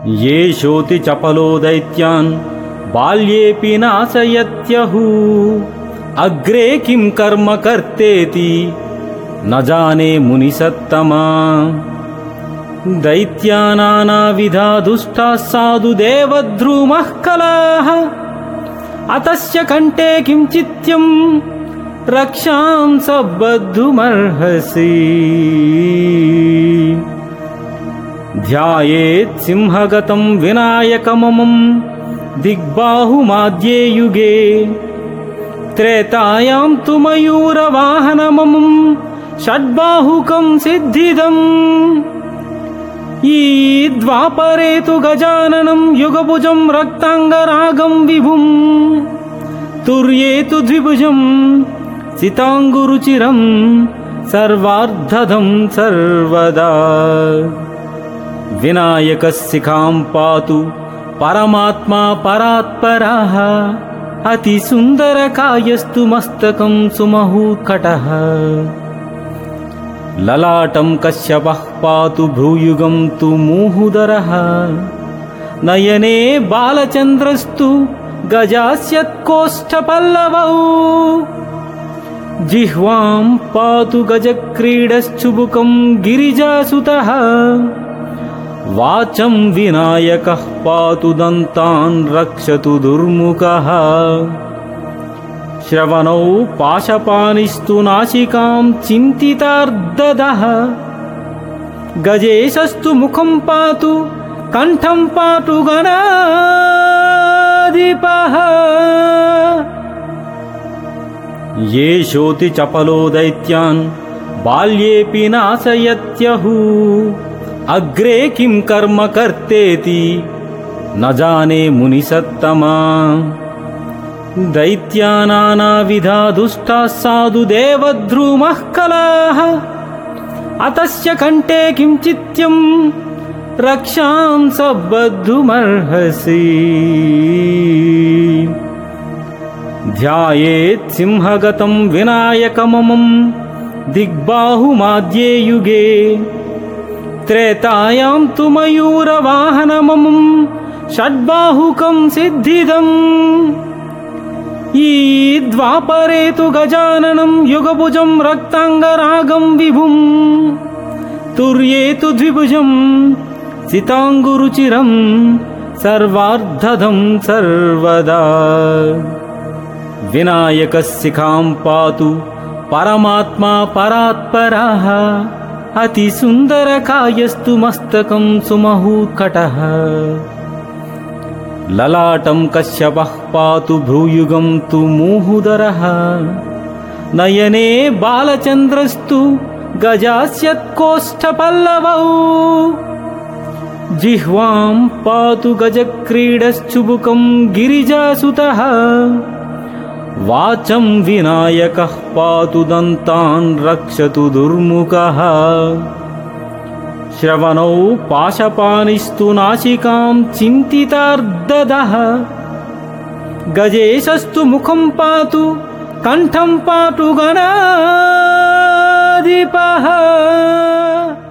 येषोऽति चपलो दैत्यान् बाल्येऽपि नाशयत्यहु अग्रे किं कर्म कर्तेति न जाने मुनिसत्तमा दैत्यानानाविधा दुष्टाः साधु देवद्रुमः कलाः अतस्य कंठे किं चित्यं रक्षां सबद्धुमर्हसि ध्यायेत् सिंहगतं विनायकममं दिग्बाहुमाद्ये युगे त्रेतायां तु मयूरवाहनममं षड्बाहुकं सिद्धिदम् ई द्वापरे तु गजाननं युगभुजं रक्तांगरागं विभुं तुर्ये तु द्विभुजं सितांगुरुचिरं सर्वार्धदं सर्वदा विनायकशिखां पातु परमात्मा परात्परः अतिसुन्दरकायस्तु मस्तकं सुमहूत्कटः ललाटं कश्यपः पातु भ्रूयुगं तु मूहुदरः नयने बालचन्द्रस्तु गजास्यत्कोष्ठपल्लवौ जिह्वां पातु गजक्रीडश्चुबुकं गिरिजासुतः वाचं विनायकः पातु दन्तान् रक्षतु दुर्मुखः श्रवणौ पाशपानिस्तु नासिकां चिन्तितार्ददः गजेशस्तु मुखं पातु कंठं पातु गणाधिपः येषोऽति चपलो दैत्यान् बाल्येऽपि नाशयत्यहु अग्रे किं कर्म कर्तेति न जाने मुनिसत्तमा दैत्यानानाविधा दुष्टाः साधु देवद्रुमः कलाः अतस्य कंठे किं चित्यं रक्षां सबद्धुमर्हसि ध्यायेत् सिंहगतं विनायकममं दिग्बाहुमाद्ये युगे त्रेतायां तु मयूरवाहनममं षड्बाहुकं सिद्धिदम् ई द्वापरे तु गजाननं युगभुजं रक्तांगरागं विभुं तुर्ये तु द्विभुजं सितांगुरुचिरं सर्वार्धदं सर्वदा विनायकशिखां पातु परमात्मा परात्परः अतिसुन्दरकायस्तु मस्तकं सुमहूत्कटः ललाटं कश्यपः पातु भ्रूयुगं तु मूहुदरः नयने बालचन्द्रस्तु गजास्यत्कोष्ठपल्लवौ जिह्वां पातु गजक्रीडश्चुबुकं गिरिजासुतः वाचं विनायकः पातु दन्तान् रक्षतु दुर्मुखः श्रवणौ पाशपानिस्तु नासिकां चिन्तितार्ददः गजेशस्तु मुखं पातु कंठं पातु गणाधिपः।